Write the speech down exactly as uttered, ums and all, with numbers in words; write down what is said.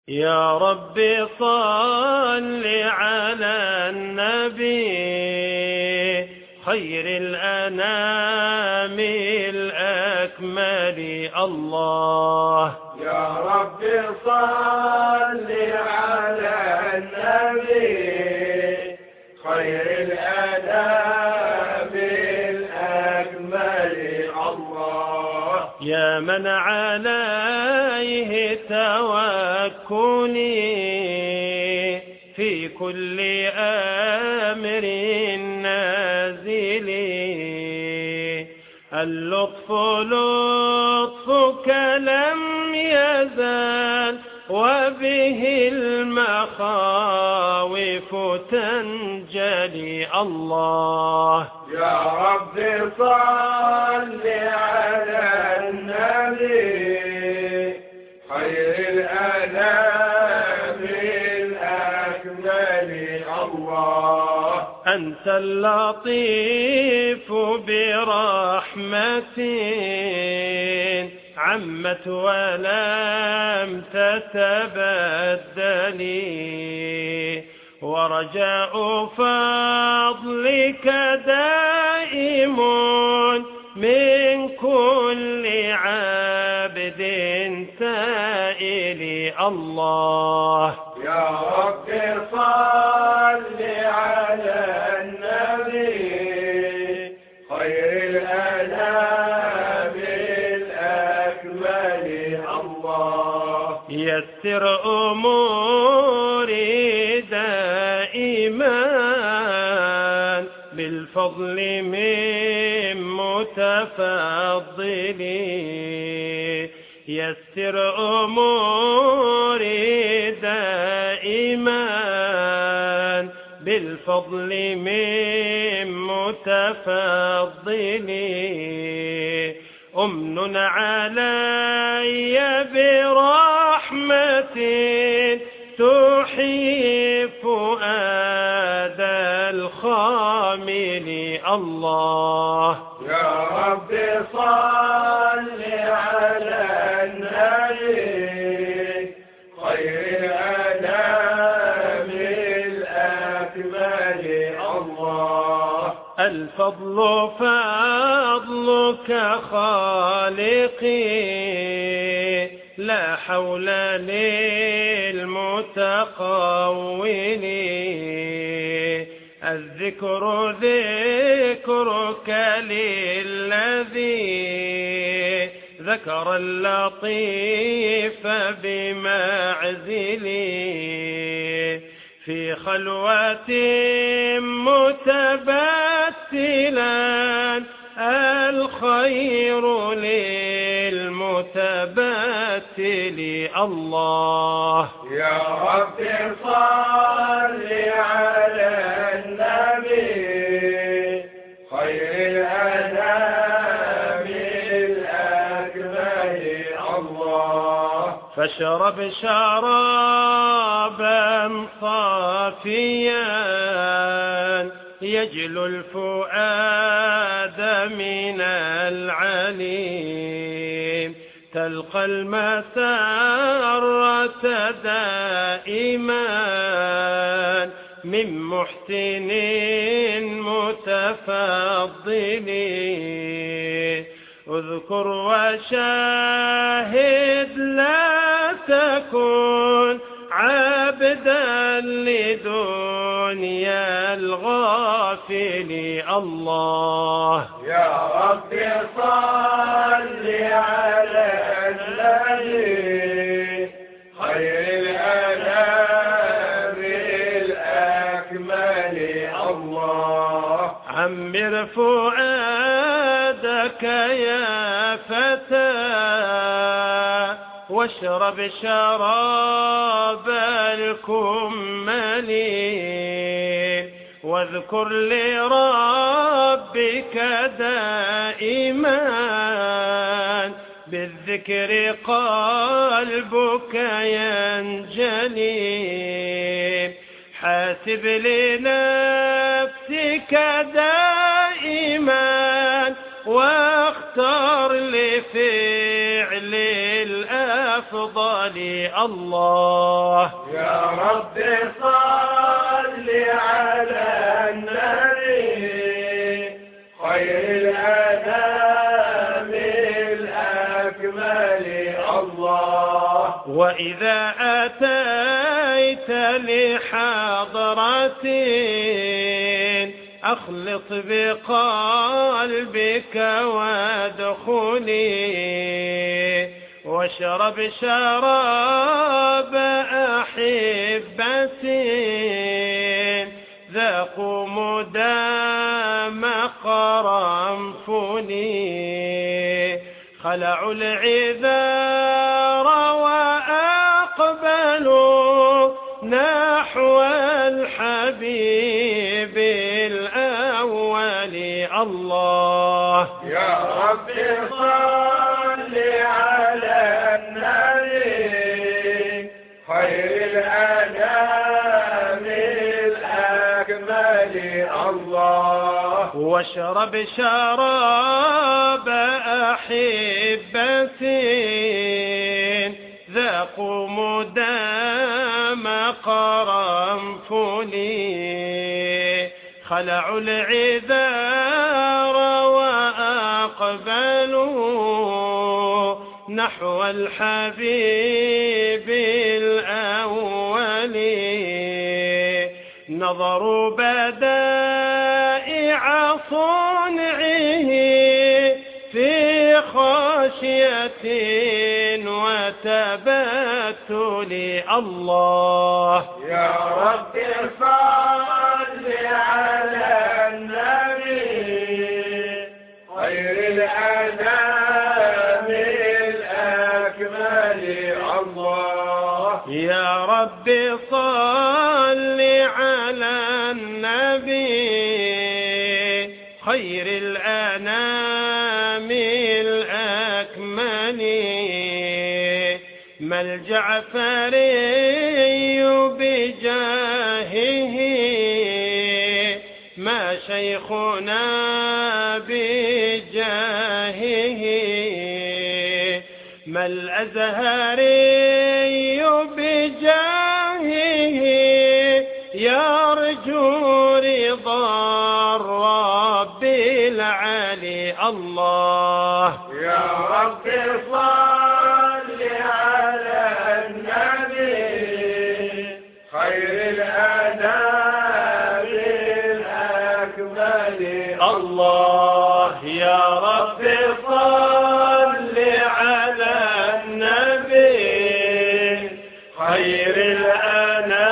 يا رب صل على النبي خير الأنام الأكمل الله. يا رب صل على النبي خير الأنام الأكمل الله. يا من عليه توكلي في كل أمر نازل، اللطف لطفك لم يزال وبه المخاوف تنجلي الله. يا رب صل على النبي خير الأنام الأكمل الله. أنت اللطيف برحمة عمت ولم تتبدلي، ورجاء فضلك دائم من كل عبد سائل الله. يا رب صل على النبي خير الأنام الأكمل الله. يسر أموري دائما بالفضل من متفضلي، يسر أموري دائما بالفضل من متفضلي. أمن علي برحمة تحيي فؤاد الخامل الله. يا رب صل على النبي خير الأنام الأكمل الله. الفضل فضلك خالقي لا حول للمتقول، الذكر ذكرك للذي ذكر اللطيف بمعزلي، في خلوة متبتلا الخير للمتبتل الله. يا رب صل على النبي خير الأنام الأكمل الله. فاشرب شرابا صافيا يجلو الفؤاد من العليم، تلقى المسرة دائما من محسن متفضل. اذكر وشاهد لا تكن عبدا لدنيا الغافل الله. يا رب صل على النبي خير الأنام الأكمل الله. عمر فؤادك يا فتى واشرب شراب الكمل، واذكر لربك دائما بالذكر قلبك ينجلي. حاسب لنفسك دائما واختار لفعل الأفضل الأفضل الله. يا رب صل على النبي خير الأنام الأكمل الله. وإذا أتيت لحضرة أخلص بقلبك وادخلي واشرب شراب أحبة ذاقوا مدام قرنفلي خلعوا العذار وأقبلوا نحو الحبيب الأول الله. يا رب صل على النبي خير الأنام الأكمل الله. واشرب شراب أحبة ذاقوا مدام قرنفلي خلعوا العذار وأقبلوا نحو الحبيب الأول نظروا بدائع صنعه في خشية وتبتل الله. يا رب صل على النبي خير الأنام الأكمل الله. يا رب صل على النبي خير الأنام الأكمل ما الجعفري بجاهه ما شيخنا بجاهه ما الأزهري بجاهه يرجو رضا الرب العلي الله. يا رب صل على النبي خير الأنام الأكمل الله. يا رب صل على النبي خير الأنام